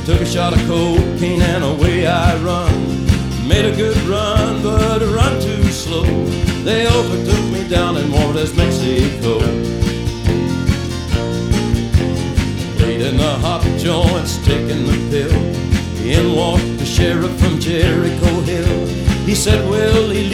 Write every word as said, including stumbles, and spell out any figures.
Took a shot of cocaine and away I run. Made a good run, but a run too slow. They overtook me down in Juarez, Mexico. Laid in the hop joints, taking the pill. In walked the sheriff from Jericho Hill. He said, Willie